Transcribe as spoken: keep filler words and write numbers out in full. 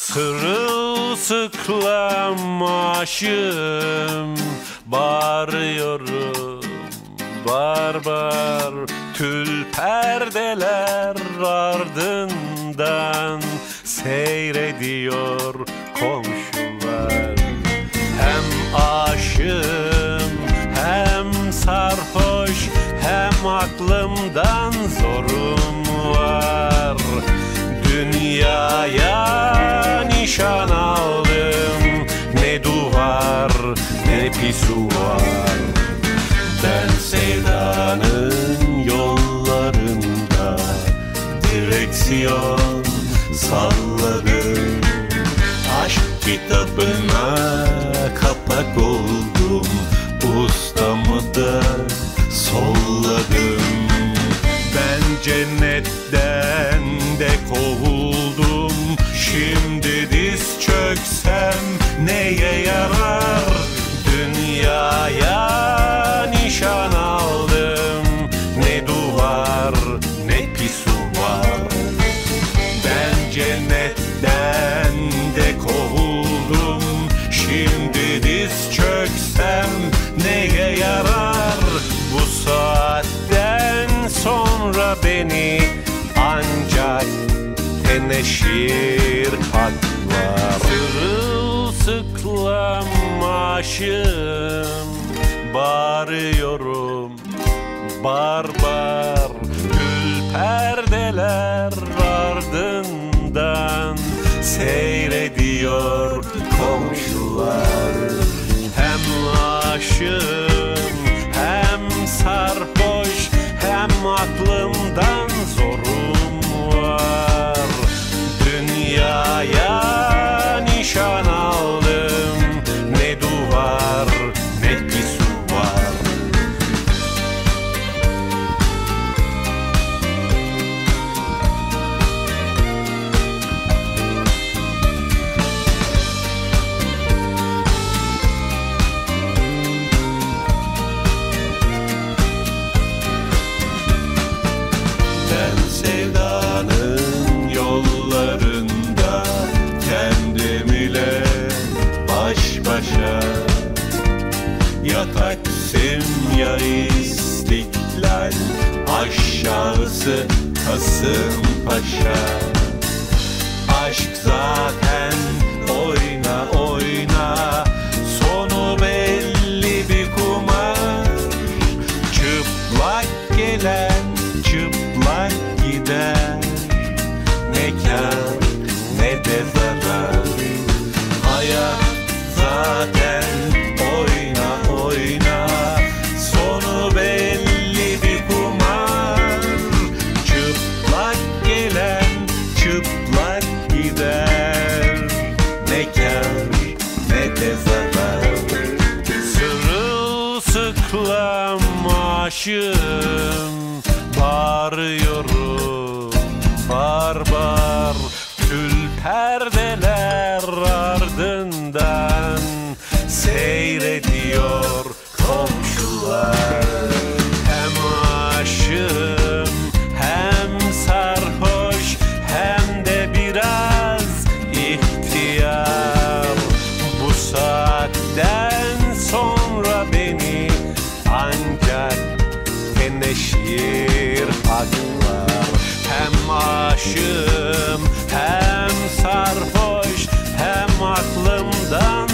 Sırılsıklam aşığım, bağırıyorum barbar. Tül perdeler ardından seyrediyor komşular. Hem aşığım hem sarhoş, hem aklımdan zorum var. Dünyaya nişan aldım, ne duvar ne pisuar. Ben sevdanın yollarında direksiyon salladım. Aşk kitabına kapak oldum, ustamı da solladım. Ben cennetten de kovuldum, şimdi diz çöksem neye yarar? Dünyaya nişan aldım, ne duvar ne pisuar. Ben cennetten de kovuldum, şimdi diz çöksem neye yarar? Bu saatten sonra beni ancak teneşir haklar. Sırılsıklam aşığım, bağırıyorum barbar. Tül perdeler ardından seyrediyor komşular. Hem aşığım hem sarhoş, hem aklımdan zorum var. Dünyaya nişan aldım, ne duvar ne pisuar. Ben sevdanın yollarında kendim ile baş başa. Ya Taksim ya İstiklal, aşağısı Kasımpaşa. Aşk zaten oyna oyna, sonu belli bir kumar. Çıplak gelen çıplak gider, ne kâr ne de zarar. Hayat zaten oyna oyna, sonu belli bir kumar. Çıplak gelen çıplak gider, ne kâr ne de zarar. Sırılsıklam aşığım, bağırıyorum barbar. Tül perdeler ardından seyrediyor komşular. Hem aşığım hem sarhoş, hem de biraz ihtiyar. Bu saatten sonra beni ancak teneşir haklar. Hem aşığım hem sarhoş, hem aklımdan